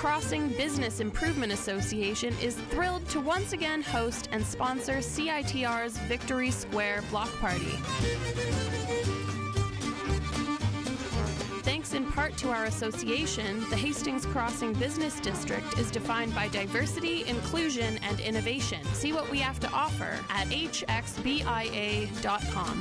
Crossing Business Improvement Association is thrilled to once again host and sponsor CITR's Victory Square Block Party. Thanks in part to our association, the Hastings Crossing Business District is defined by diversity, inclusion, and innovation. See what we have to offer at hxbia.com.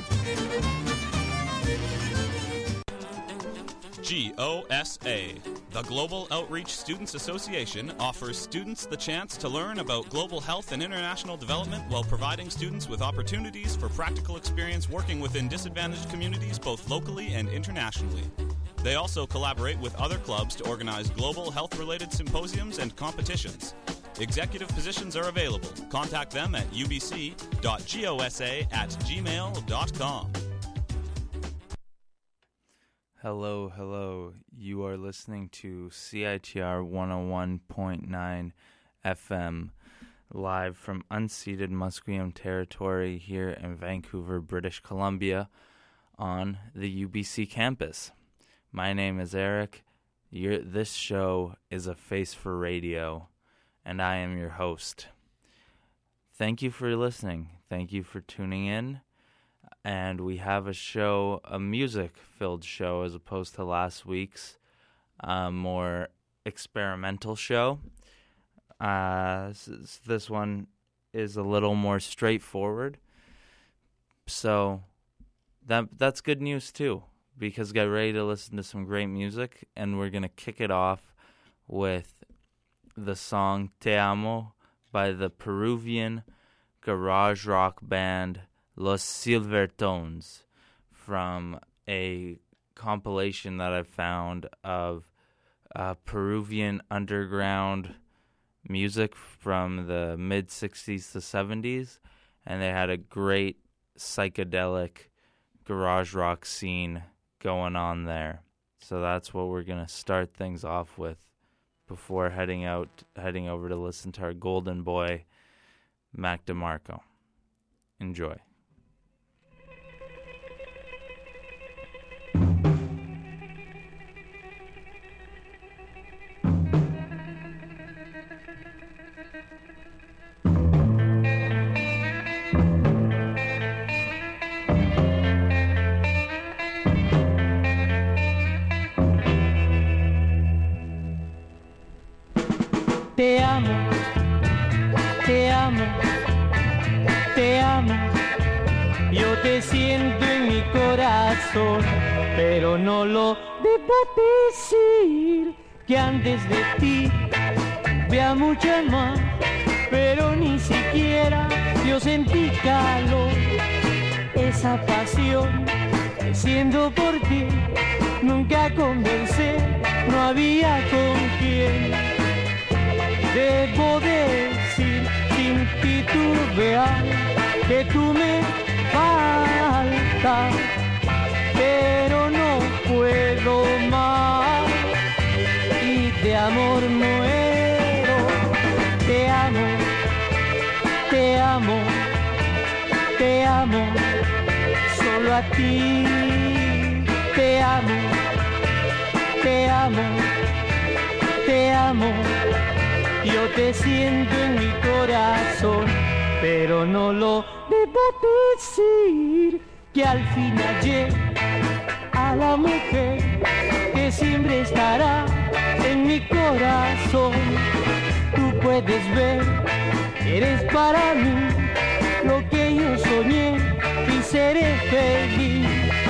GOSA, the Global Outreach Students Association, offers students the chance to learn about global health and international development while providing students with opportunities for practical experience working within disadvantaged communities both locally and internationally. They also collaborate with other clubs to organize global health-related symposiums and competitions. Executive positions are available. Contact them at ubc.gosa@gmail.com. Hello. You are listening to CITR 101.9 FM, live from unceded Musqueam territory here in Vancouver, British Columbia, on the UBC campus. My name is Eric. This show is a face for radio, and I am your host. Thank you for listening. Thank you for tuning in. And we have a music-filled show as opposed to last week's more experimental show. This one is a little more straightforward. So that's good news too, because get ready to listen to some great music, and we're going to kick it off with the song Te Amo by the Peruvian garage rock band Los Silvertones, from a compilation that I found of Peruvian underground music from the mid-60s to 70s, and they had a great psychedelic garage rock scene going on there. So that's what we're going to start things off with before heading over to listen to our golden boy, Mac DeMarco. Enjoy. Te amo, te amo, te amo. Yo te siento en mi corazón, pero no lo debo decir. Que antes de ti vi a muchas más, pero ni siquiera yo sentí calor. Esa pasión que siento por ti, nunca conversé, no había con quién. Debo decir, sin titubear, que tú me faltas, pero no puedo más, y de amor muero. Te amo, te amo, te amo, solo a ti. Te amo, te amo, te amo. Yo te siento en mi corazón, pero no lo debo decir. Que al fin hallé a la mujer que siempre estará en mi corazón. Tú puedes ver, eres para mí lo que yo soñé y seré feliz.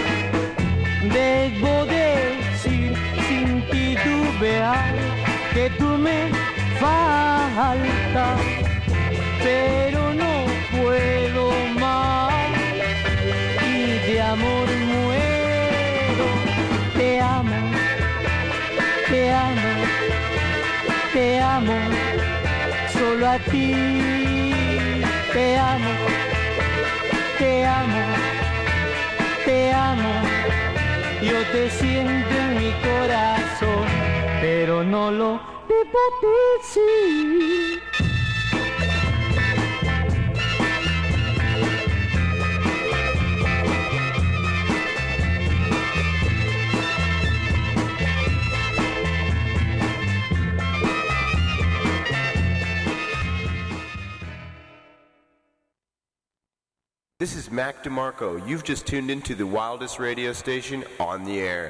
Debo decir sin titubear que tú me falta, pero no puedo más, y de amor muero. Te amo, te amo, te amo, solo a ti. Te amo, te amo, te amo. Yo te siento en mi corazón, pero no lo debo decir. This is Mac DeMarco. You've just tuned into the wildest radio station on the air.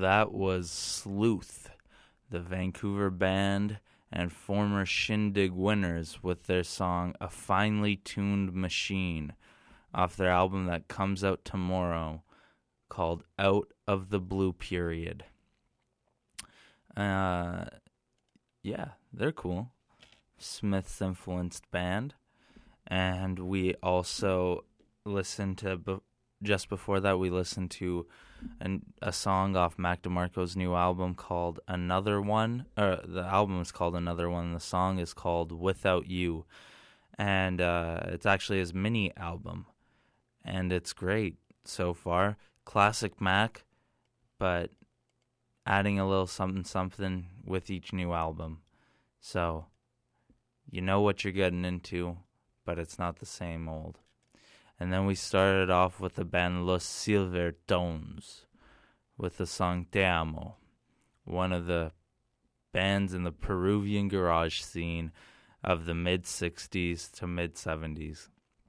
that was Sleuth, the Vancouver band and former Shindig winners, with their song A Finely Tuned Machine off their album that comes out tomorrow called Out of the Blue Period. Yeah, they're cool. Smith's influenced band. And we also listened to, just before that, we listened to a song off Mac DeMarco's new album called Another One. The album is called Another One, and the song is called Without You. And it's actually his mini album. And it's great so far. Classic Mac, but adding a little something with each new album. So, you know what you're getting into, but it's not the same old. And then we started off with the band Los Silvertones with the song Te Amo, one of the bands in the Peruvian garage scene of the mid-60s to mid-70s.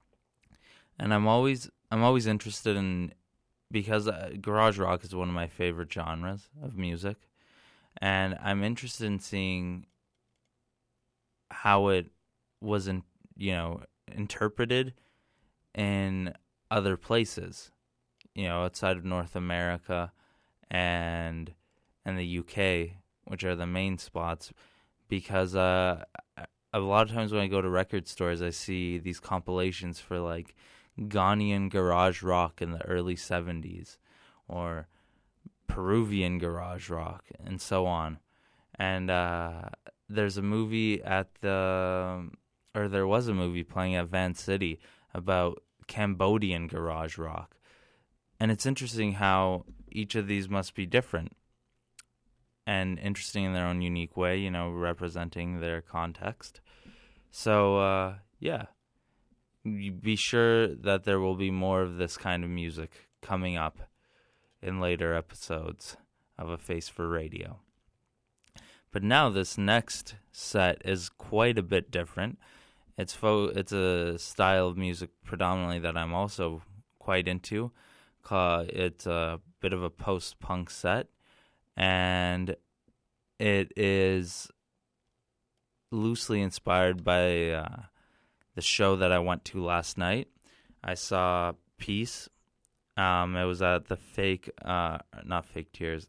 And I'm always interested in, because garage rock is one of my favorite genres of music, and I'm interested in seeing how it was interpreted in other places, outside of North America and the UK, which are the main spots, because a lot of times when I go to record stores, I see these compilations for like Ghanaian garage rock in the early 70s or Peruvian garage rock and so on. And there's a movie there was a movie playing at Van City about Cambodian garage rock. And it's interesting how each of these must be different and interesting in their own unique way, representing their context. So, yeah. Be sure that there will be more of this kind of music coming up in later episodes of A Face for Radio. But now this next set is quite a bit different. It's a style of music predominantly that I'm also quite into. It's a bit of a post-punk set, and it is loosely inspired by the show that I went to last night. I saw Peace. It was at the not Fake Tears.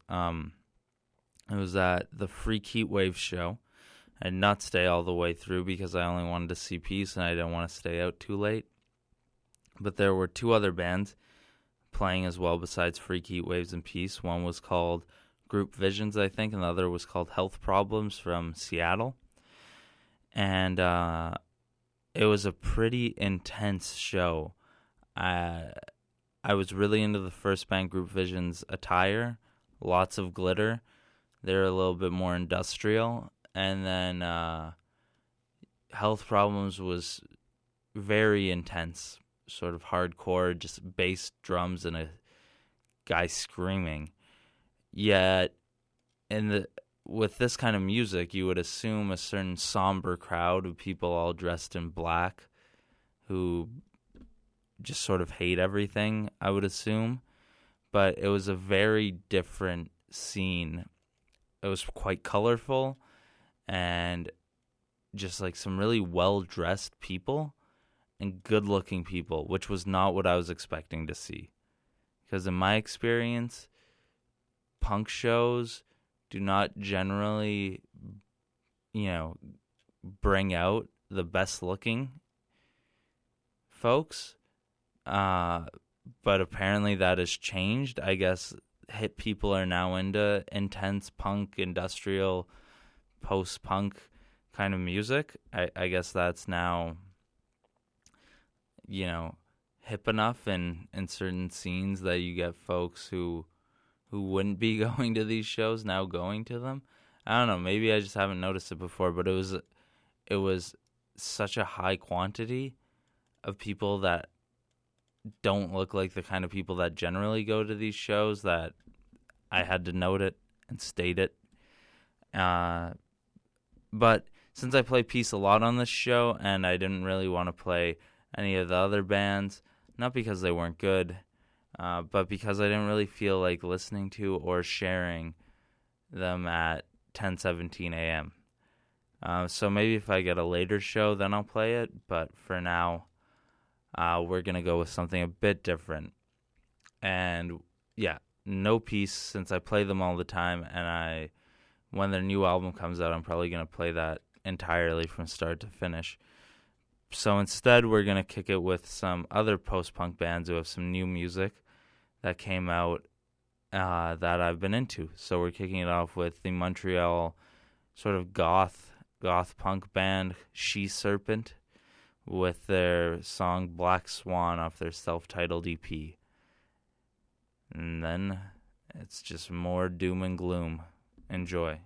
It was at the Freak Heatwave show. I did not stay all the way through because I only wanted to see Peace and I didn't want to stay out too late. But there were two other bands playing as well besides Freak Heatwaves and Peace. One was called Group Visions, I think, and the other was called Health Problems from Seattle. And it was a pretty intense show. I was really into the first band, Group Visions' attire, lots of glitter. They're a little bit more industrial. And then Health Problems was very intense, sort of hardcore, just bass, drums, and a guy screaming. Yet, with this kind of music, you would assume a certain somber crowd of people all dressed in black who just sort of hate everything, I would assume. But it was a very different scene. It was quite colorful and just like some really well-dressed people and good-looking people, which was not what I was expecting to see. Because in my experience, punk shows do not generally, bring out the best-looking folks. But apparently that has changed. I guess hip people are now into intense punk, industrial, post-punk kind of music. I guess that's now, hip enough in certain scenes that you get folks who wouldn't be going to these shows now going to them. I don't know, maybe I just haven't noticed it before, but it was such a high quantity of people that don't look like the kind of people that generally go to these shows that I had to note it and state it. But since I play Peace a lot on this show, and I didn't really want to play any of the other bands, not because they weren't good, but because I didn't really feel like listening to or sharing them at 10:17 a.m. So maybe if I get a later show, then I'll play it. But for now, we're going to go with something a bit different. And yeah, No Peace, since I play them all the time, and when their new album comes out, I'm probably going to play that entirely from start to finish. So instead, we're going to kick it with some other post-punk bands who have some new music that came out that I've been into. So we're kicking it off with the Montreal sort of goth punk band She Serpent with their song Black Swan off their self-titled EP. And then it's just more doom and gloom. Enjoy.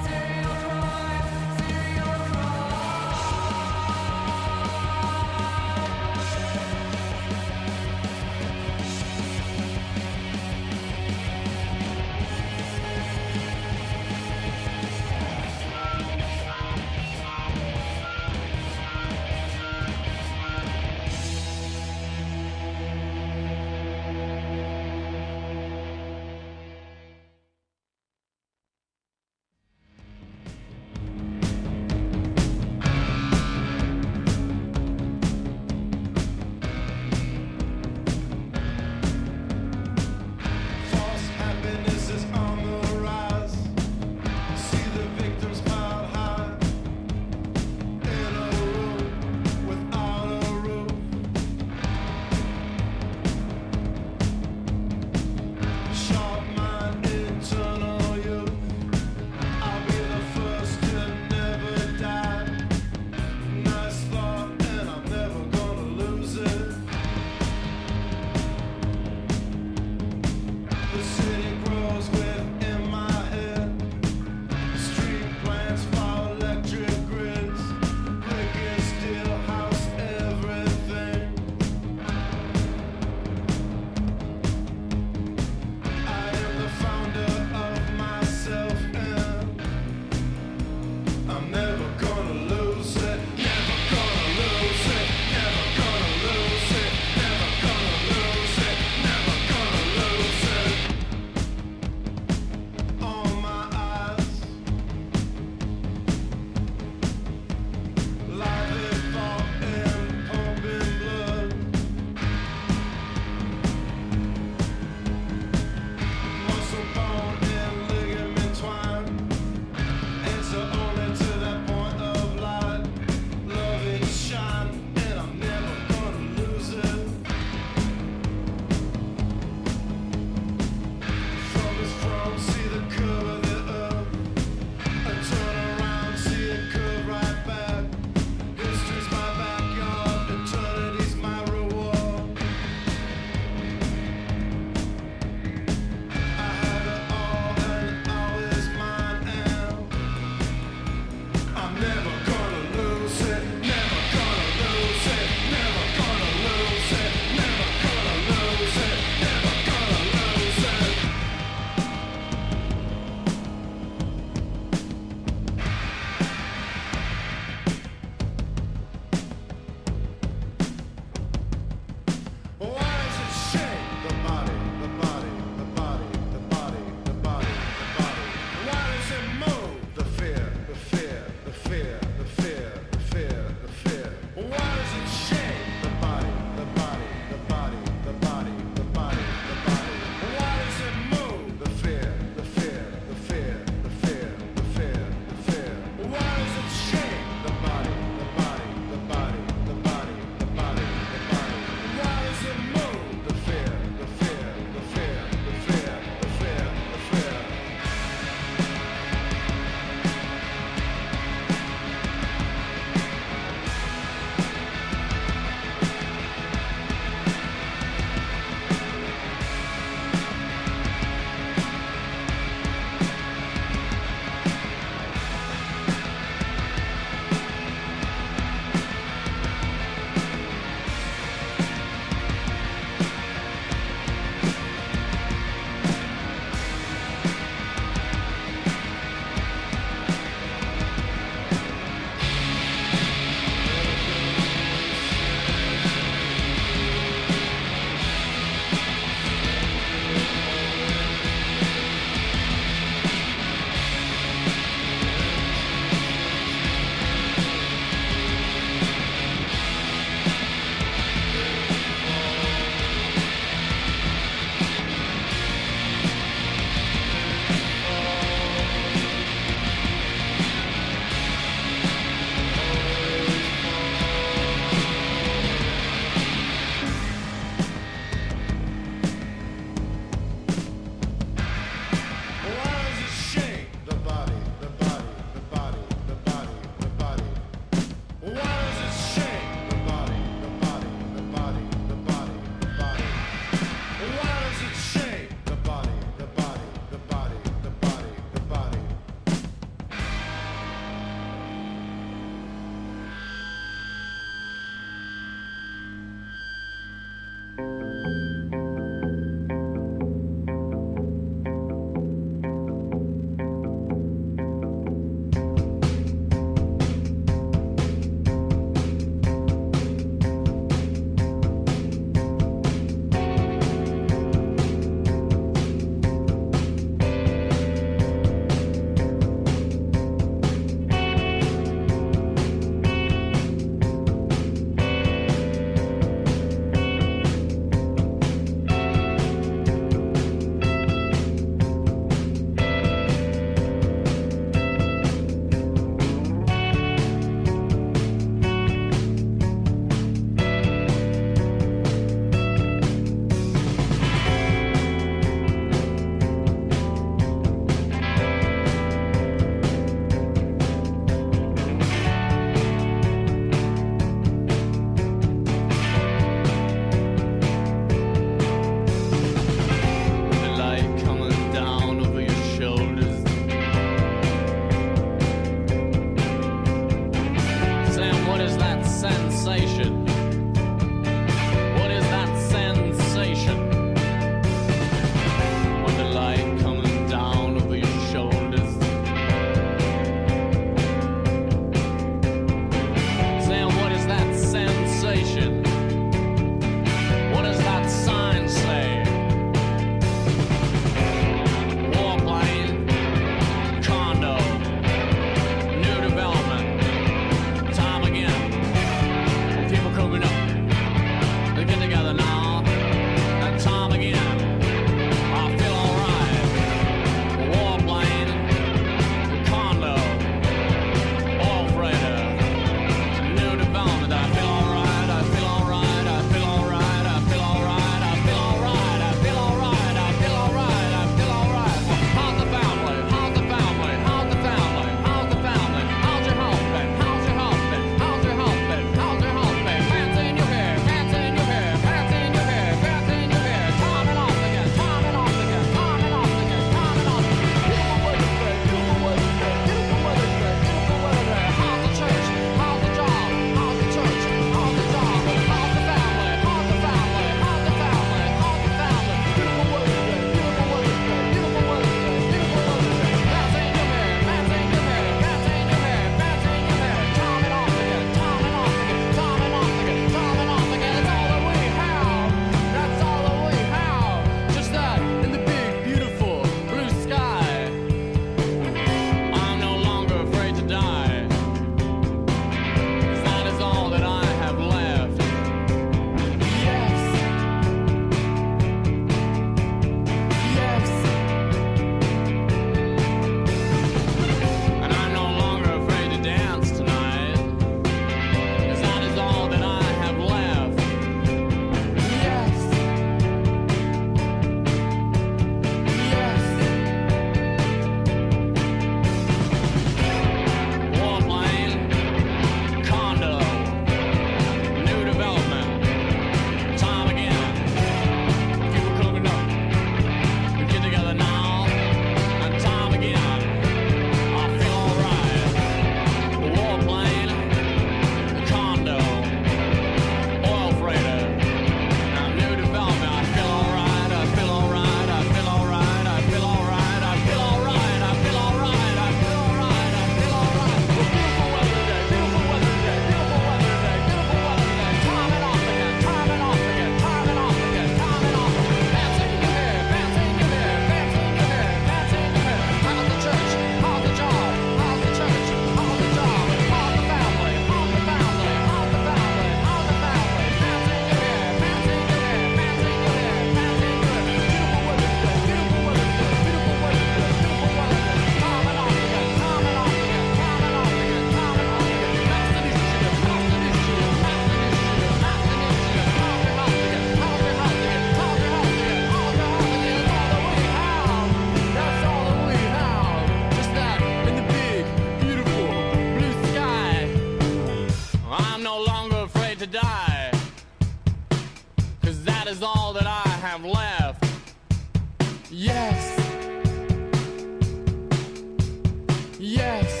Yes.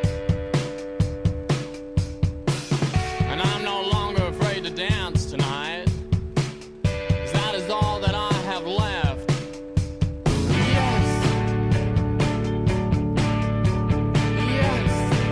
And I'm no longer afraid to dance tonight. 'Cause that is all that I have left. Yes. Yes.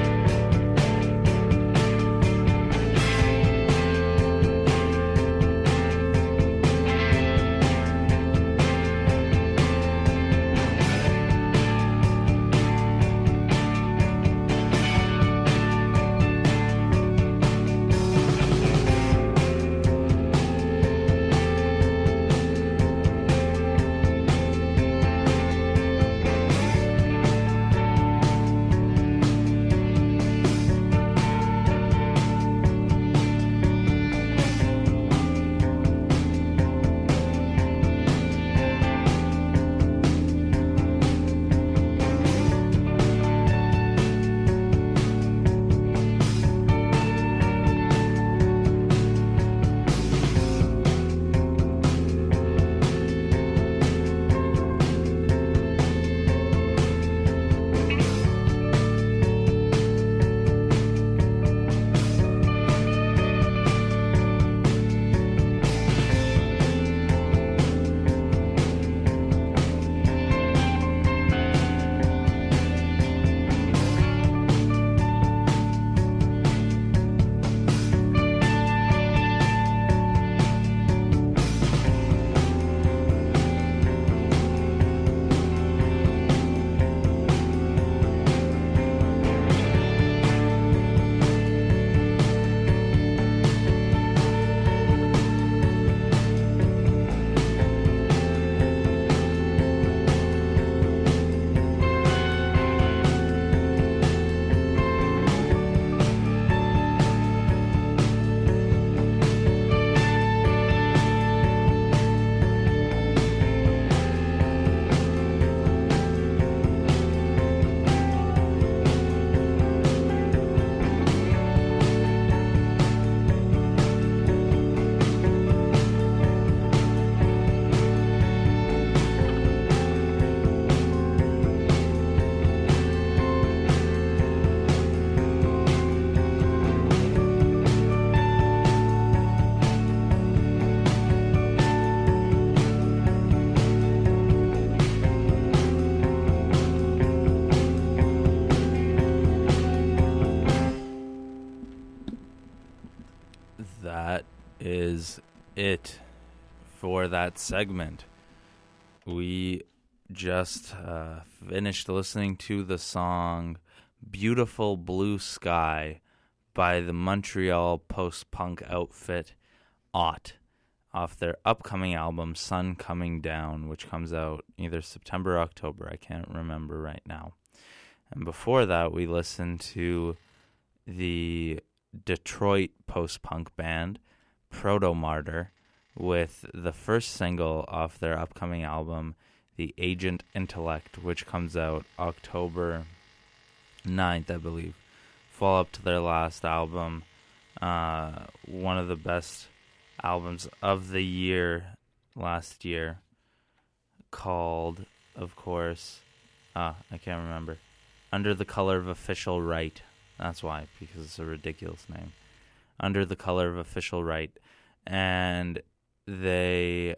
That is it for that segment. We just finished listening to the song Beautiful Blue Sky by the Montreal post-punk outfit Ought off their upcoming album Sun Coming Down, which comes out either September or October. I can't remember right now. And before that, we listened to the Detroit post-punk band Proto-Martyr with the first single off their upcoming album, The Agent Intellect, which comes out October 9th, I believe. Follow-up to their last album, one of the best albums of the year last year, called, of course, I can't remember, Under the Color of Official Right. That's why, because it's a ridiculous name. Under the Color of Official Right. And they're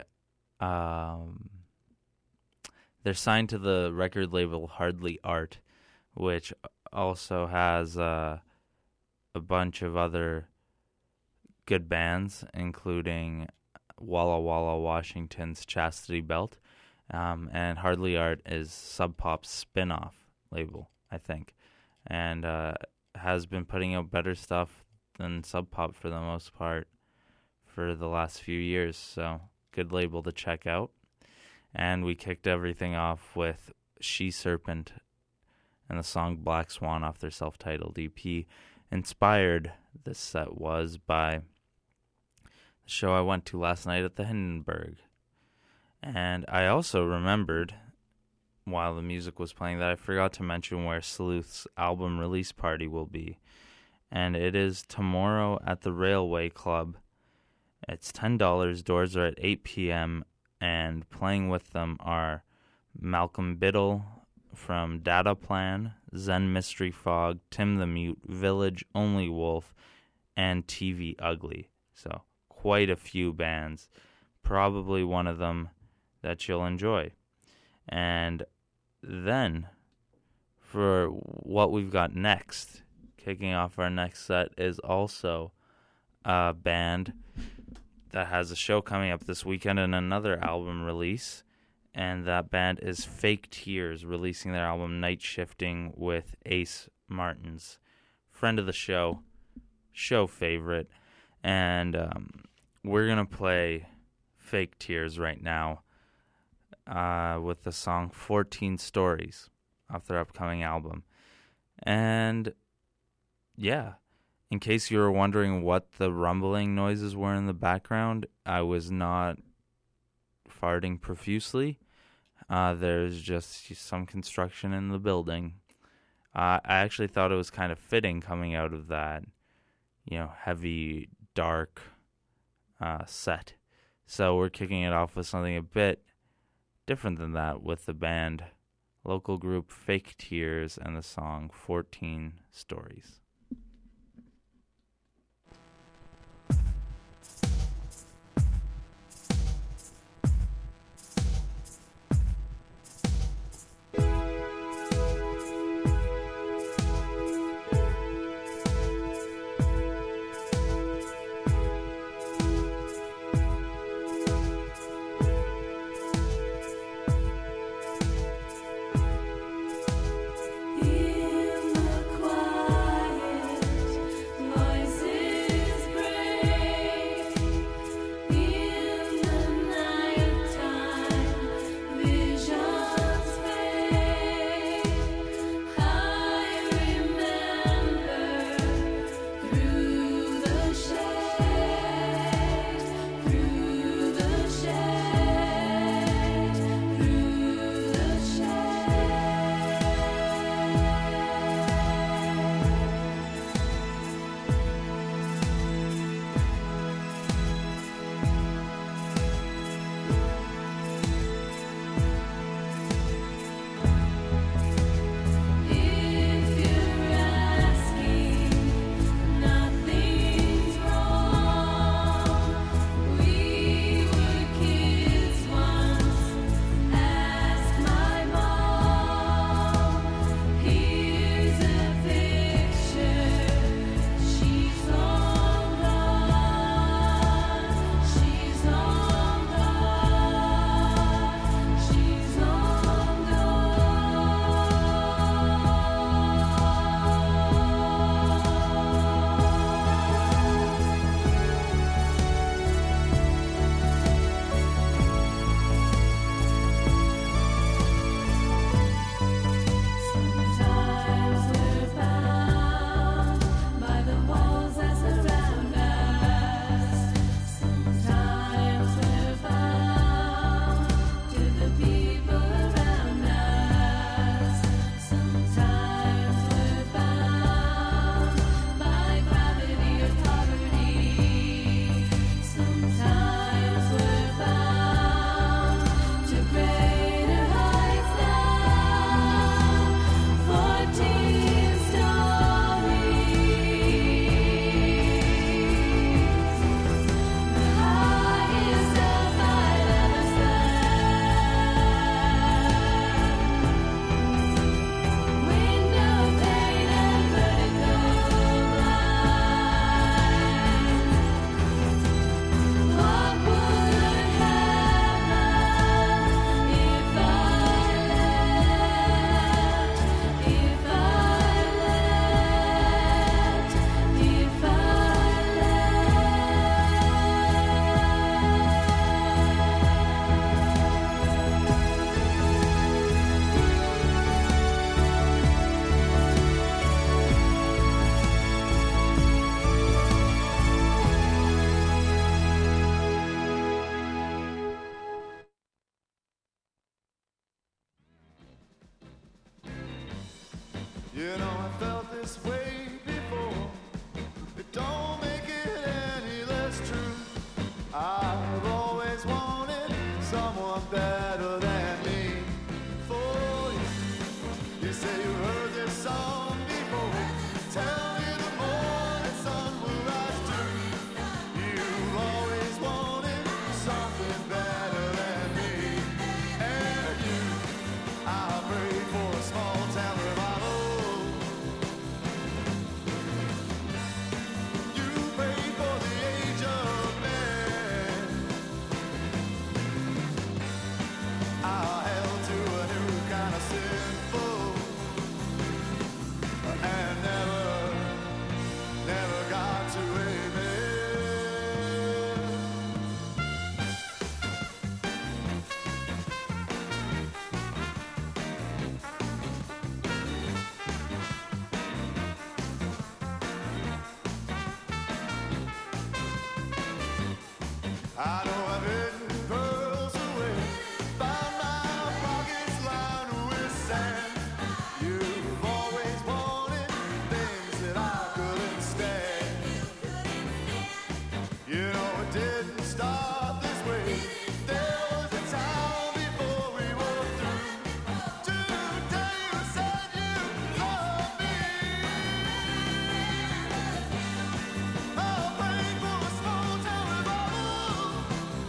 signed to the record label Hardly Art, which also has a bunch of other good bands, including Walla Walla Washington's Chastity Belt. And Hardly Art is Sub Pop's spin-off label, I think. And has been putting out better stuff than Sub Pop for the most part for the last few years. So, good label to check out. And we kicked everything off with She Serpent and the song Black Swan off their self-titled EP. Inspired, this set was, by the show I went to last night at the Hindenburg. And I also remembered, while the music was playing, that I forgot to mention where Sleuth's album release party will be. And it is tomorrow at the Railway Club. It's $10. Doors are at 8 p.m. And playing with them are Malcolm Biddle, from Data Plan, Zen Mystery Fog, Tim the Mute, Village, Only Wolf, and TV Ugly. So quite a few bands. Probably one of them that you'll enjoy. And then for what we've got next, kicking off our next set is also a band that has a show coming up this weekend and another album release. And that band is Fake Tears, releasing their album Night Shifting with Ace Martins. Friend of the show favorite. And we're going to play Fake Tears right now with the song 14 Stories off their upcoming album. And yeah, in case you were wondering what the rumbling noises were in the background, I was not farting profusely. There's just some construction in the building. I actually thought it was kind of fitting coming out of that, heavy, dark set. So we're kicking it off with something a bit different than that with the band, local group Fake Tears, and the song 14 Stories. You know I felt this way before. It don't make it any less true. I've always wanted someone better than me. For you, I know I've hidden pearls away, found my pockets lined with sand. You've always wanted things that I couldn't stand. You know it didn't start this way. There was a time before we were through. Today you said you love me. I'll pray for a small town revival.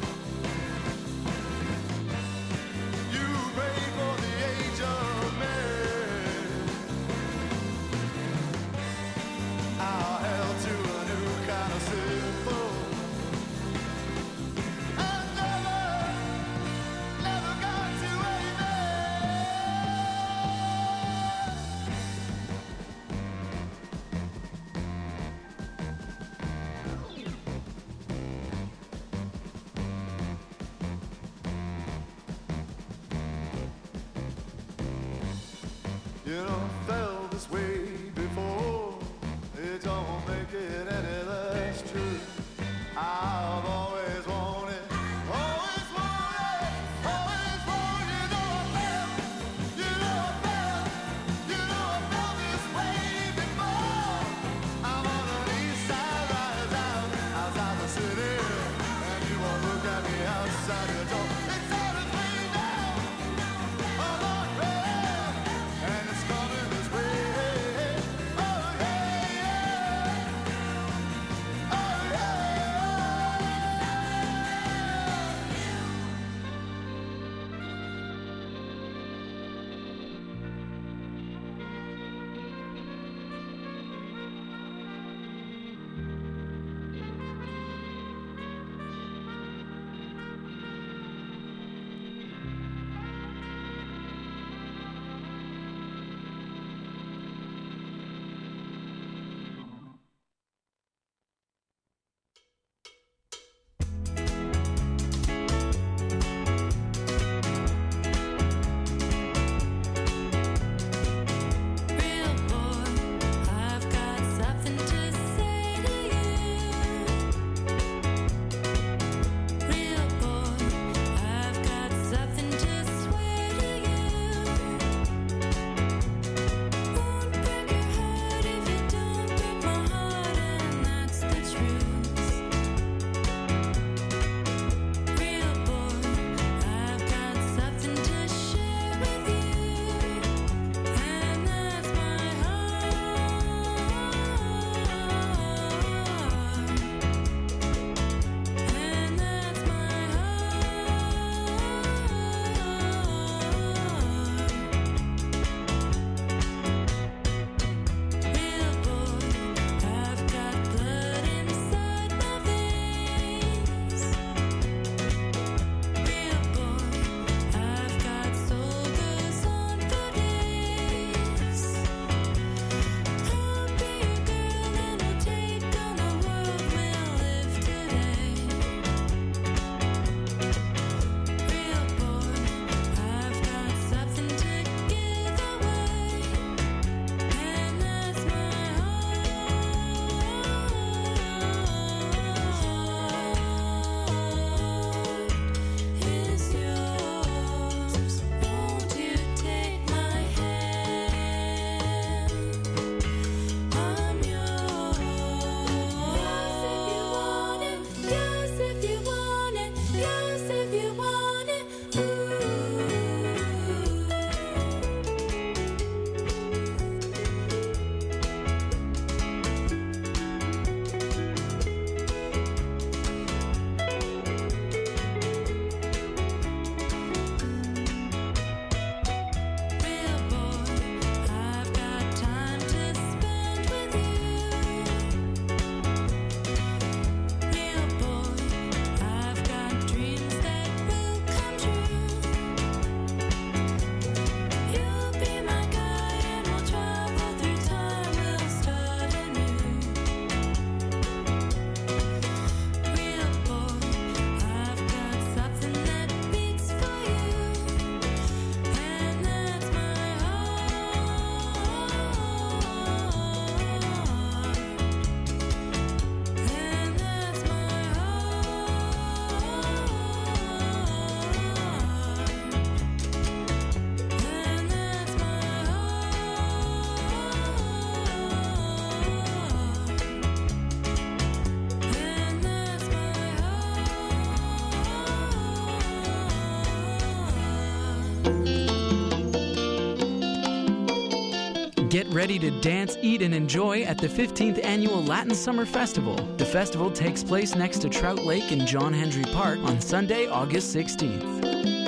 Get ready to dance, eat, and enjoy at the 15th Annual Latin Summer Festival. The festival takes place next to Trout Lake in John Hendry Park on Sunday, August 16th.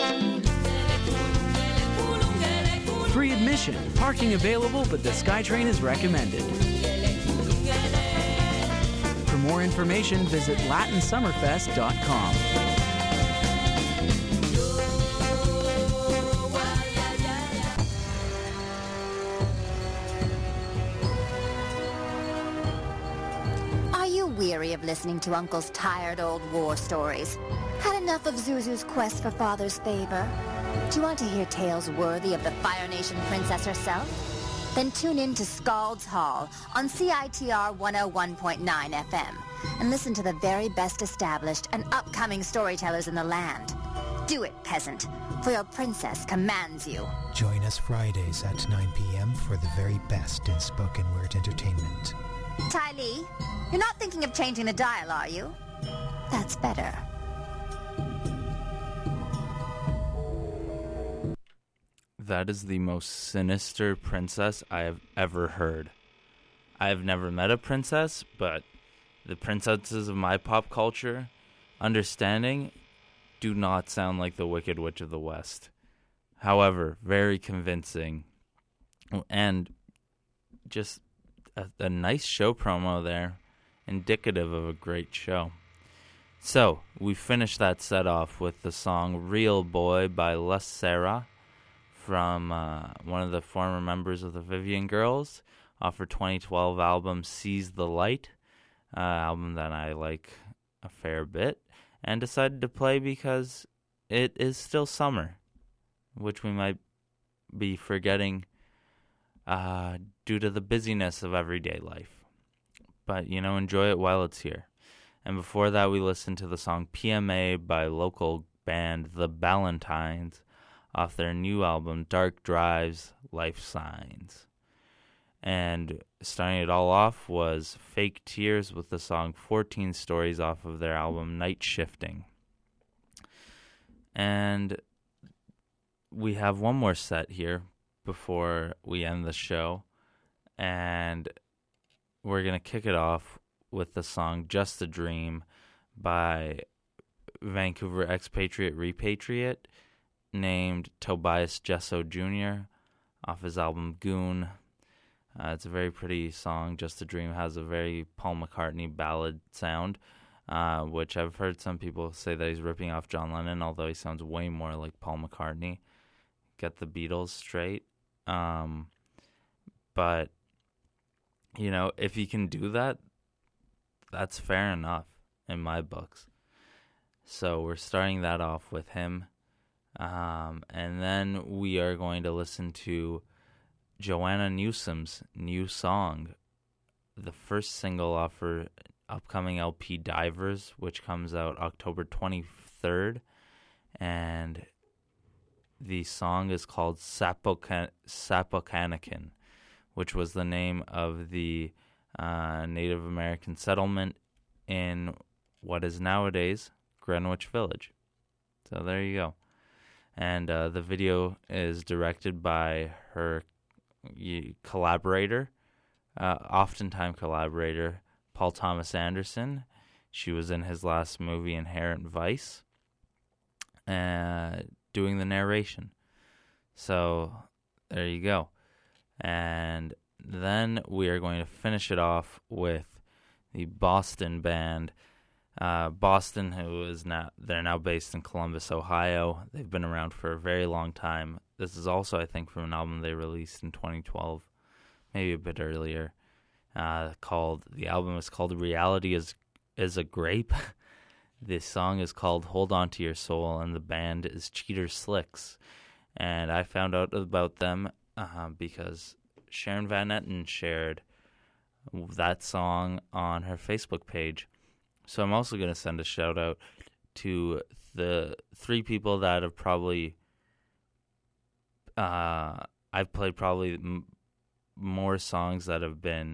Free admission, parking available, but the SkyTrain is recommended. For more information, visit latinsummerfest.com. Are you weary of listening to Uncle's tired old war stories? Had enough of Zuzu's quest for father's favor? Do you want to hear tales worthy of the Fire Nation princess herself? Then tune in to Scald's Hall on CITR 101.9 FM and listen to the very best established and upcoming storytellers in the land. Do it, peasant, for your princess commands you. Join us Fridays at 9 p.m. for the very best in spoken word entertainment. Ty Lee, you're not thinking of changing the dial, are you? That's better. That is the most sinister princess I have ever heard. I have never met a princess, but the princesses of my pop culture understanding do not sound like the Wicked Witch of the West. However, very convincing. And just a nice show promo there, indicative of a great show. So, we finished that set off with the song Real Boy by La Serra, from one of the former members of the Vivian Girls, off her 2012 album Seize the Light, album that I like a fair bit, and decided to play because it is still summer, which we might be forgetting due to the busyness of everyday life. But, enjoy it while it's here. And before that, we listened to the song PMA by local band The Ballantines, off their new album, Dark Drives, Life Signs. And starting it all off was Fake Tears with the song 14 Stories off of their album, Night Shifting. And we have one more set here before we end the show. And we're going to kick it off with the song Just a Dream by Vancouver expatriate Repatriate, named Tobias Jesso Jr. off his album Goon. It's a very pretty song. Just a Dream has a very Paul McCartney ballad sound, which I've heard some people say that he's ripping off John Lennon, although he sounds way more like Paul McCartney. Get the Beatles straight. But, if he can do that, that's fair enough in my books. So we're starting that off with him. And then we are going to listen to Joanna Newsom's new song, the first single off her upcoming LP Divers, which comes out October 23rd. And the song is called Sapokanakin, which was the name of the Native American settlement in what is nowadays Greenwich Village. So there you go. And the video is directed by her collaborator, oftentimes collaborator, Paul Thomas Anderson. She was in his last movie, Inherent Vice, doing the narration. So there you go. And then we are going to finish it off with the Boston band. Boston, they're now based in Columbus, Ohio. They've been around for a very long time. This is also, I think, from an album they released in 2012, maybe a bit earlier. The album is called "Reality is a Grape." The song is called "Hold On to Your Soul," and the band is Cheater Slicks. And I found out about them because Sharon Van Etten shared that song on her Facebook page. So I'm also going to send a shout out to the three people that have probably I've played probably more songs that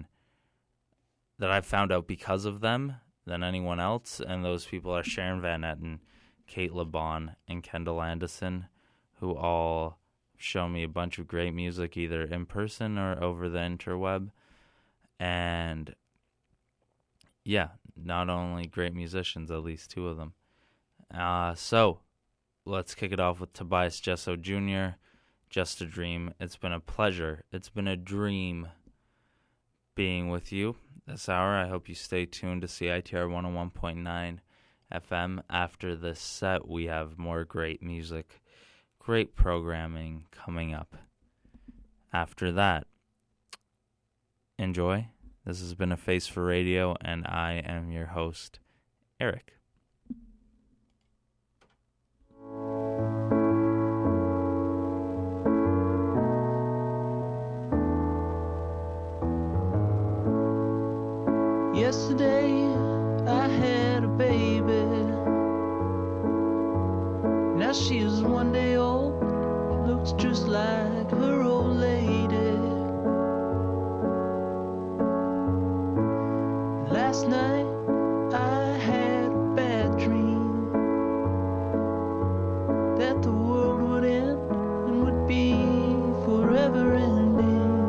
I've found out because of them than anyone else, and those people are Sharon Van Etten, Kate LeBon, and Kendall Anderson, who all shown me a bunch of great music, either in person or over the interweb. And yeah, not only great musicians, at least two of them. So let's kick it off with Tobias Jesso Jr., Just a Dream. It's been a pleasure. It's been a dream being with you this hour. I hope you stay tuned to CITR 101.9 FM. After this set, we have more great music, great programming coming up. After that, enjoy. This has been A Face for Radio, and I am your host, Eric. Yesterday I had a baby. Now she is 1 day old. Looks just like her old lady. Last night I had a bad dream that the world would end and would be forever ending.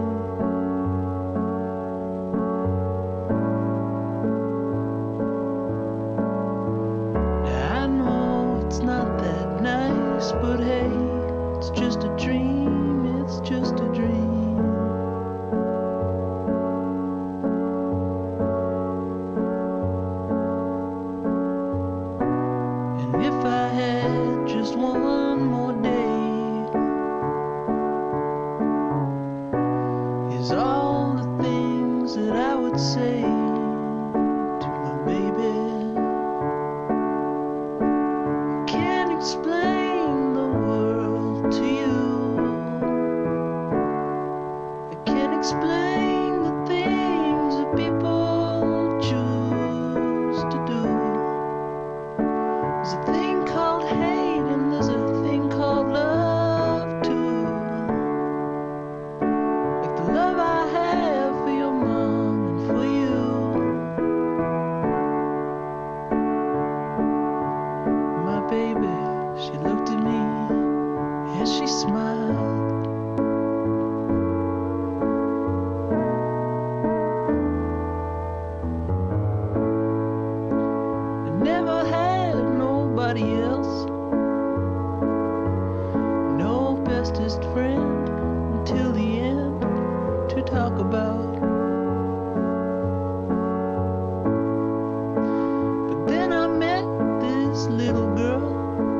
But hey, it's just a dream, it's just a dream. And if I had just one more day, here's all the things that I would say to my baby. I can't explain explain the things that people choose to do. There's a thing called hate and there's a thing called love too. Like the love I have for your mom and for you. My baby, she looked at me and she smiled. Else, no bestest friend until the end to talk about. But then I met this little girl,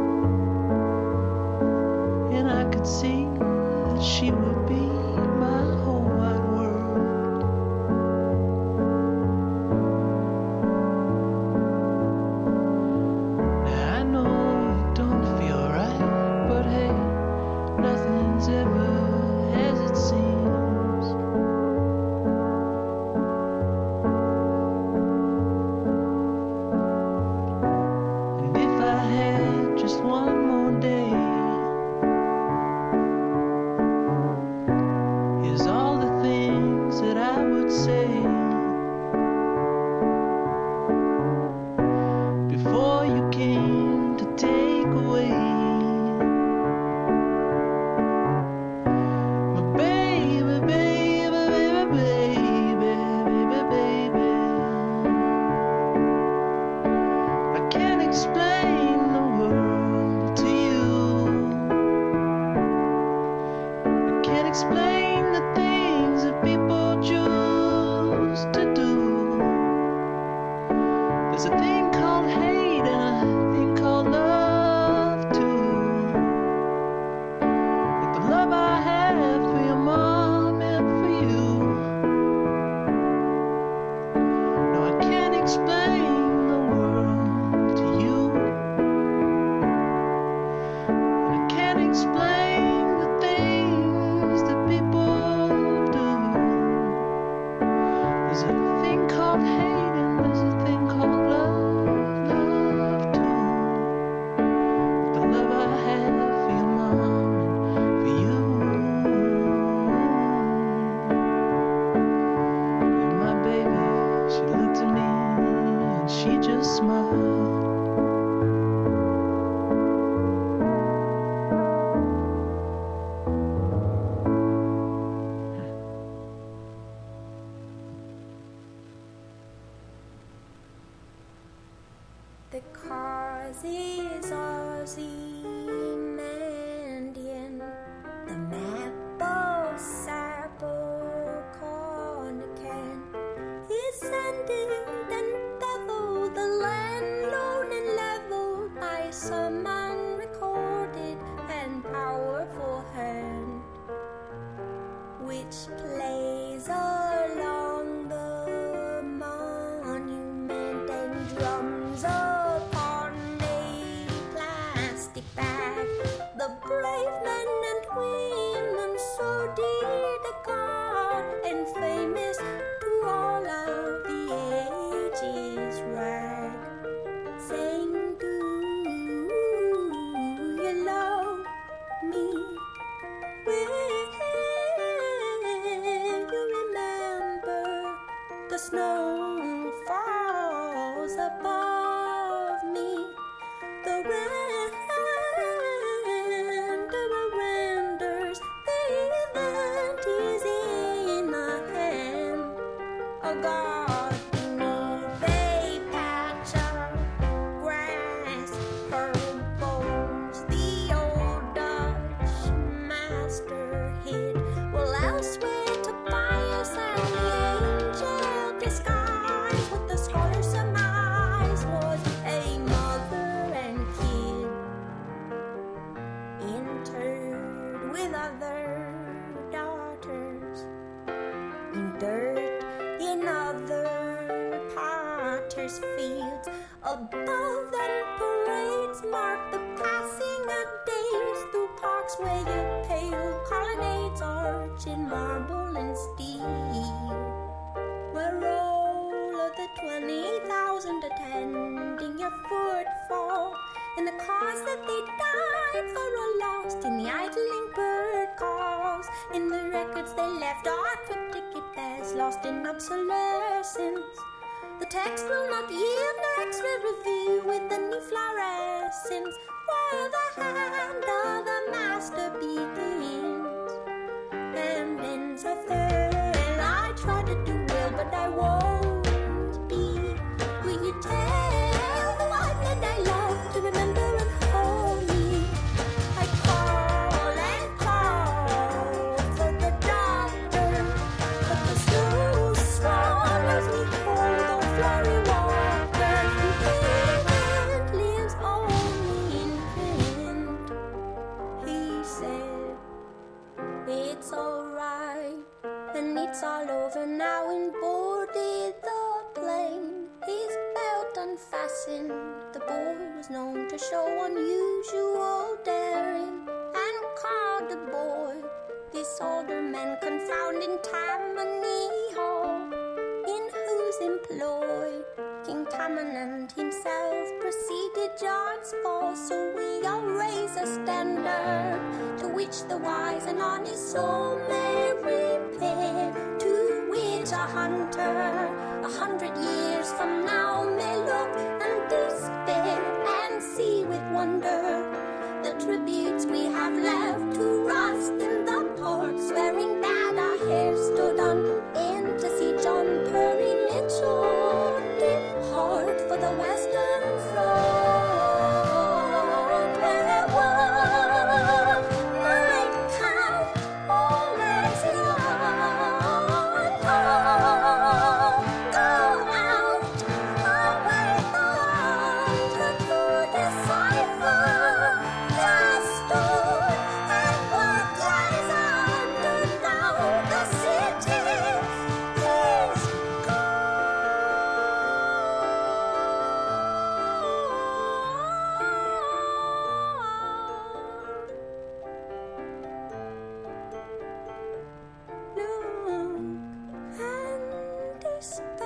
and I could see that she would be my whole wide world. Ever as it seems. And if I had just one more day, here's all the things that I would say before you came to take away. Explain the things that people choose to do. There's a thing called hate and a thing called love too. Like the love I have for your mom and for you. No, I can't explain the world to you. And I can't explain the things that people do. There's a thing called hate and there's a thing called love, love too. The love I have for your mom and for you. And my baby, she looked at me and she just smiled. because he's Ozymandian, the Maple Sapple Cornican. He's sanded and beveled the land lone and leveled by some unrecorded and powerful hand, which plays along the monument and drums upon a plastic bag. The brave men and women so dear to God and famous to all of the ages rag, saying, do you love me? Will you remember the snow falls above me? The renders, the event is in my hand. A god beneath a patch of grass, her bones the old Dutch master hid. Well, elsewhere Tobias and the angel disguised what the scholar surmised was a mother and kid interred with other daughters in dirt in other potters' fields. Above them parades mark the passing of days through parks where your pale colonnades arch in marble and steel, where roll of the 20,000 attending your footfall, and the cause that they died for are lost in the idling bird calls. In the records they left are cryptic as lost in obsolescence. The text will not yield no X-ray review with any fluorescence, where the hand of the master begins and ends a third. I try to do well, but I won't be. Will you tell the one that I love to remember and hold me? I call and call for the doctor, but the snow swallows me whole. The flowery water and lives only in print. He said, it's alright, and it's all over now. And boarded the plane, his belt unfastened. The boy was known to show unusual daring, and called the boy this older man confound in Tammany Hall, in whose employ King Tamanand himself preceded John's fall. So we all raise a standard to which the wise and honest soul may repair, to which a hunter 100 years from now may look and despair, and see with wonder the tributes we have left to rust in the port, swearing that our hair stood on end to see John Perry Mitchell depart for the Western Front, where one might count all as young. Go out, away the hunter to decipher the story and what lies under now. The city is look and despair.